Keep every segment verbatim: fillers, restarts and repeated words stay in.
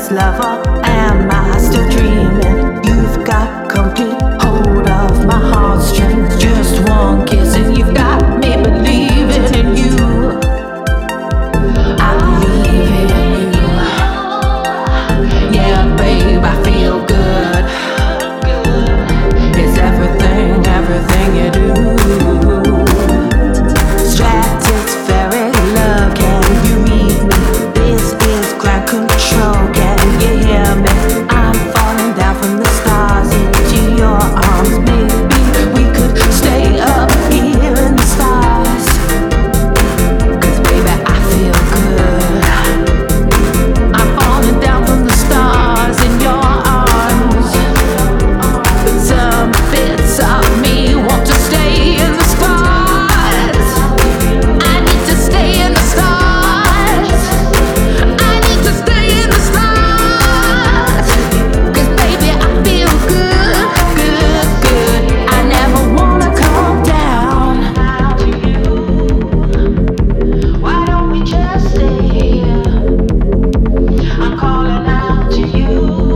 first love, or am I still dreaming? You've got complete hold of my heartstrings. Just one kiss and you've got me believing in you. I believe in you. Yeah, babe, I feel good. It's everything, everything you do. Stratospheric love, can you read me? This is ground control, can you hear me? I'm falling down from the stars into your arms. Maybe we could stay up here in the stars. 'Cause baby, I feel good. I'm falling down from the stars in your arms. Some bits of me want to stay in the stars. I need to stay in the stars. I need to stay in the stars. 'Cause baby, I feel good, good, good. I never wanna calm down. Why don't we just stay here? I'm calling out to you.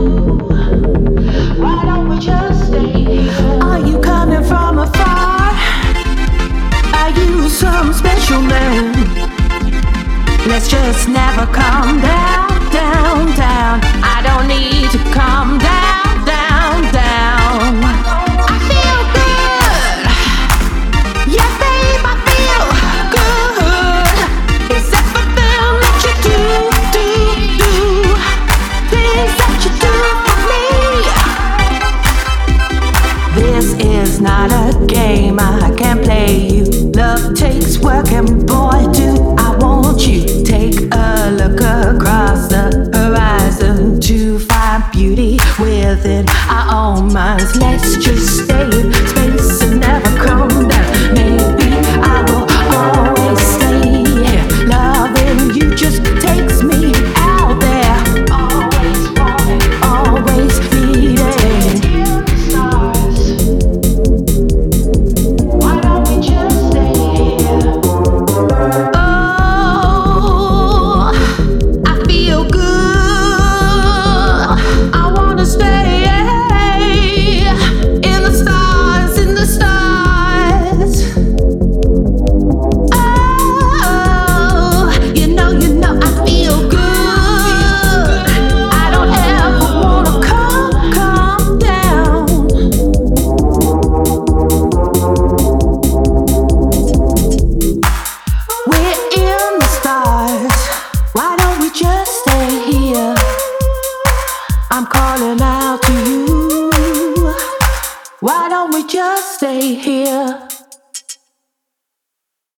Why don't we just stay here? Are you coming from afar? Are you some special man? Let's just never calm down, down, down. I don't need to calm down, down, down. I feel good. Yeah, babe, I feel good. It's everything that you do, do, do. Things that you do for me. This is not a game, I can't play you. Love takes work, and boy, do I want you. Take a look across the horizon to find beauty within our own minds. Let's just stay in space and never come down. Maybe I will always stay here. Loving you just takes me out there. Always wanting, always needing. Why don't we just stay here? Oh, I feel good. I wanna stay in the stars, in the stars. Oh, you know, you know, I feel good. I don't ever wanna calm, calm down. We're in the stars. Why don't we just stay here? I'm calling out to you. Why don't we just stay here?